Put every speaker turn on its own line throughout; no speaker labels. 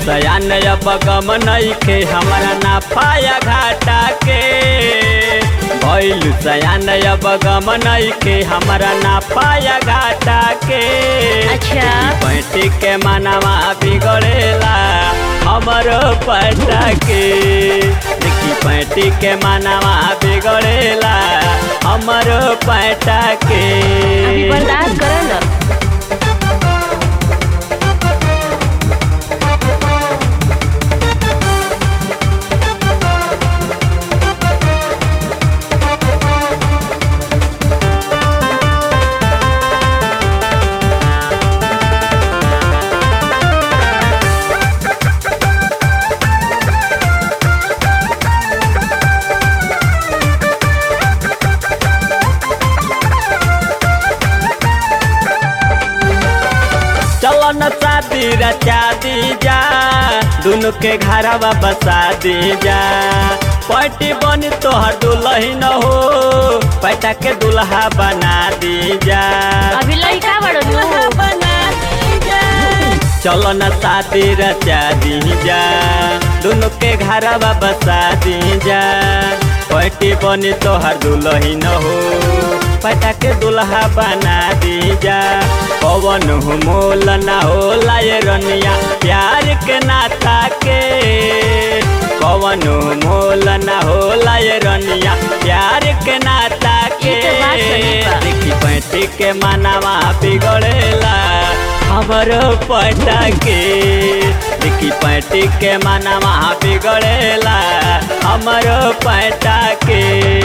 सयान अब गम नइखे हमरा नाफाया घाटा के। भइलु सयान अब गम नइखे हमरा नाफाया घाटा के।
अच्छा
पैंटी के मनवा बिगड़ेला हमरो पटा के। देखी पैंटी के मनवा बिगड़ेला हमरो पटा के।
अभी बर्दाश्त करो ना।
चलो न शादी रचा दी जा दुनु के घरवा बसा दी जा। पैटी बनी तोहर दुल्हन हो पैटा के दुल्हा बना दी जा।
अभी लड़का बड़ो बना दी जा।
चलो न शादी रचा दी जा दुनु के घरवा बसा दी जा। पैटी बनी तोहर दुल्हन हो पैटा के दुल्हा बना दी जा। पवन हो मोल ना होला ये रनिया प्यार के नाता के। पवन हो मोल ना होला ये रनिया प्यार के नाता के। देखी पैंटी के मनवा बिगड़ेला हमरो पटा के। देखी पैंटी के मनवा बिगड़ेला हमरो पटा के।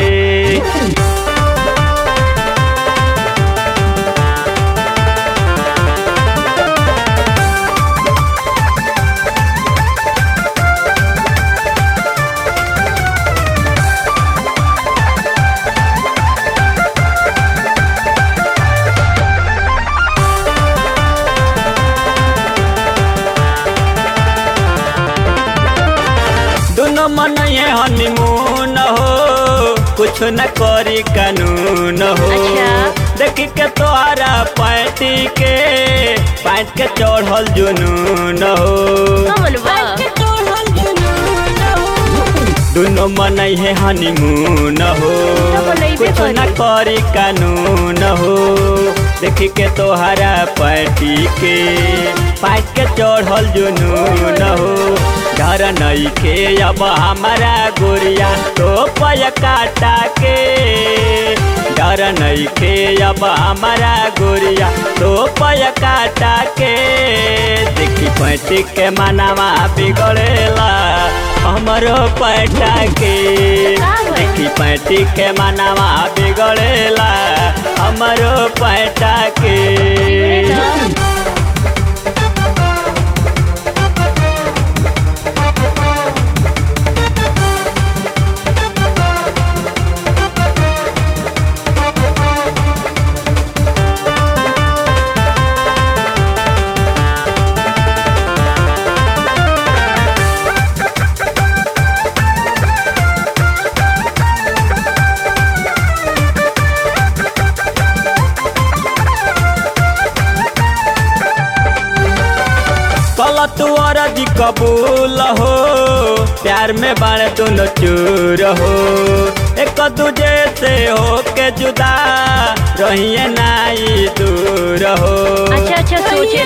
दोनों मन ये हनीमून हो कुछ न करी कानून हो।
अच्छा।
देखी के तोहरा पैंटी के पैंट के चढ़ल जुनून हो। दोनों मन ये हनीमून हो कुछ न करी कानून हो। देखी के तोहरा पैंटी के पैंट के चढ़ल जुनून हो। घर नइखे अब हमारा गोरिया तो पय काटा के। घर नइखे अब हमारा गोरिया तो पय काटा के। देखी पैंटी के मनवा बिगड़ेला हमरो पटा के। देखी पैंटी के मनवा बिगड़ेला हमरो पटा के। तू अरजी कबूल हो प्यार में बाड़े दोनों चूर हो। एक दूजे से हो के जुदा रहिए नाई दूर हो।
अच्छा सोचे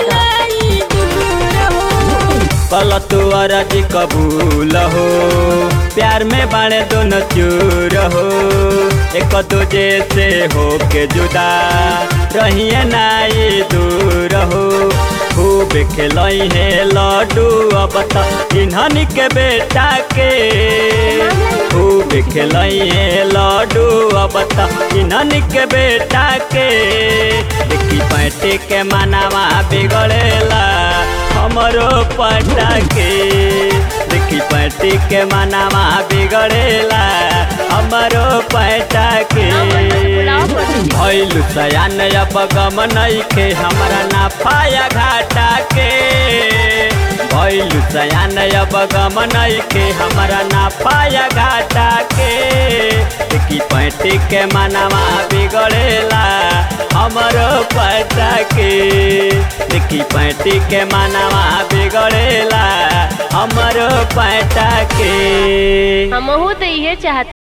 कल तू अरजी कबूल हो प्यार में बाड़े दोनों चूर हो। एक दूजे से हो के जुदा रहिए नाई दूर हो। खूब खेलई है लड्डू अब तक इन्हनी के बेटा के। खूब खेलई है लड्डू अब तक इन्हनी के बेटा के। देखी पैंटी के मनवा बिगड़ेला हमरो पटा के। देखी पैंटी के मनवा बिगड़ेला हमरो पटा के। भइलु सयान अब गम नइखे हमरा नाफाया घाटा के। भइलु सयान अब गम नइखे हमरा नाफाया घाटा के। देखी पैंटी के मनवा बिगड़ेला हमरो पटा के। देखी पैटी के मानवा बिगड़ेला हमरो पैटा के।
हमहू तो इहे चाहत